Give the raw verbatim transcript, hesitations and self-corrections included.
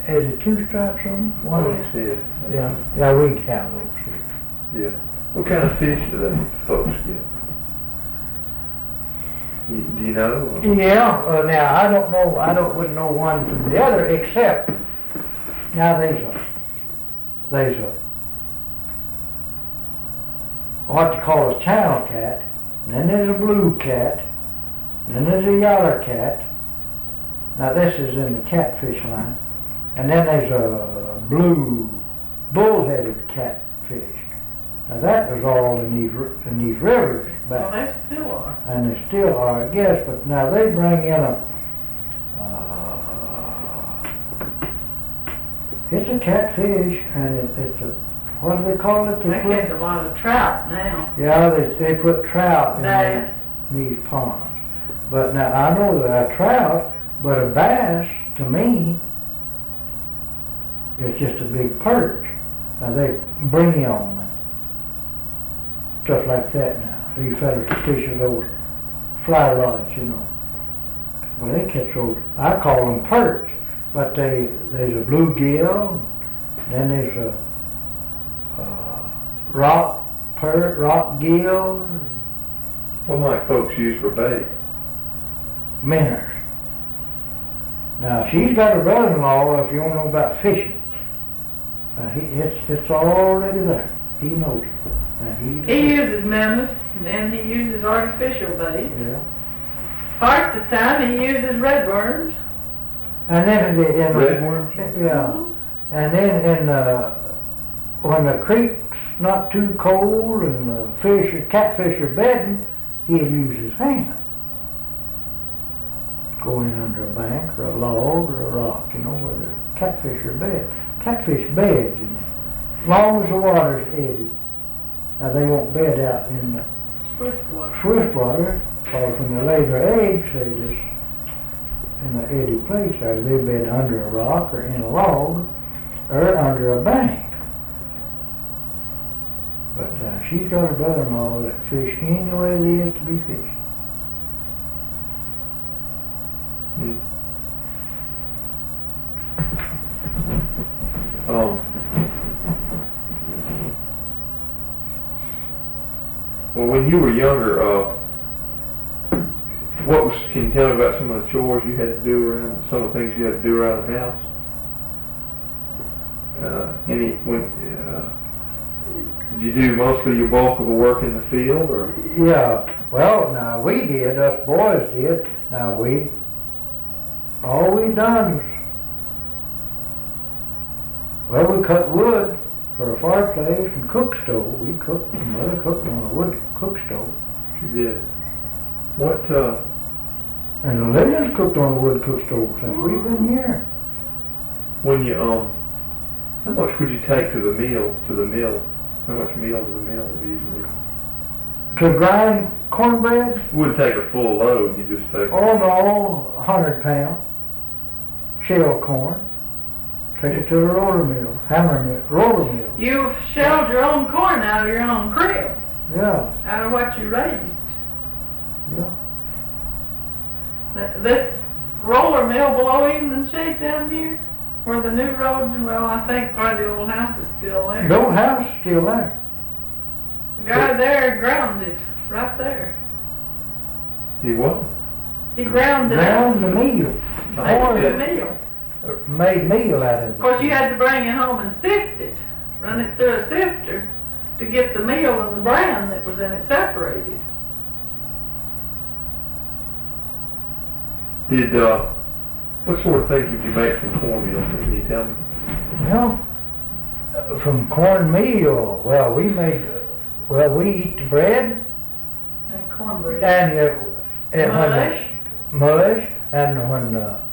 Is it two stripes on them? One One. is it. Yeah, yeah, we have those here. Yeah. What kind of fish do they folks get? You, do you know? Or? Yeah, uh, now, I don't know, I don't, wouldn't know one from the other, except, now there's a, there's a, what they call a channel cat, and then there's a blue cat, and then there's a yaller cat. Now this is in the catfish line. And then there's a blue bullheaded catfish. Now that was all in these in these rivers back. Well, they still are. And they still are, I guess, but now they bring in a, uh, it's a catfish, and it, it's a, what do they call it? They They catch put, a lot of trout now. yeah, they, they put trout in Bass. these, these ponds. But now, I know that a trout, but a bass, to me, is just a big perch. Now they bring them and stuff like that now. You fellas fish with those fly rods, you know. Well, they catch those, I call them perch, but they, there's a bluegill, then there's a uh, rock per rock gill, What might folks use for bait? minnows. Now she's got a brother-in-law, if you don't know about fishing. Uh, he, it's it's already there. He knows it. And he, He uses minnows, and then he uses artificial bait. Yeah. Part of the time he uses redworms. And then in the, in the Redworms? yeah. And then in uh, when the creek's not too cold and the fish, or catfish are bedding, he'll use his hand. Go in under a bank or a log or a rock, you know, where the catfish are bed. Catfish bed, you know, as long as the water's eddy. Now they won't bed out in the Swift water. swift water, or when they lay their eggs, they just in an eddy place there. They bed under a rock or in a log or under a bank. But uh, she's got a brother-in-law that fish any way there is to be fished. Hmm. Um, well, when you were younger, uh, what was, can you tell me about some of the chores you had to do around, some of the things you had to do around the house? Uh, any, when, uh, did you do mostly your bulk of the work in the field, or? Yeah, well, now we did, us boys did. Now we, all we done is, well, we cut wood for a fireplace and cook stove. We cooked, mother cooked on a wood cook stove. She did. What, uh, And the Lillian's cooked on a wood cook stove since we've been here. when you, um, how much would you take to the mill, to the mill? How much meal to the mill would you usually? To grind cornbread, You wouldn't take a full load, you just take. all in all, a hundred pound shell corn. Take it to the roller mill, hammer mill, roller mill. You shelled your own corn out of your own crib, Yeah, out of what you raised. yeah. Th- This roller mill below Evening Shade down here, where the new road, well, I think part of the old house is still there. The old house is still there. The guy there ground it, right there. He what? He ground it up, Ground the meal. made Corn it a that meal. made meal out of it. Of course, you had to bring it home and sift it, run it through a sifter to get the meal and the bran that was in it separated. Did, uh, what sort of things would you make from cornmeal? Can you tell me? Well, from cornmeal, well, we make, well, we eat the bread And cornbread. and you, and when Mush. the mush, and when the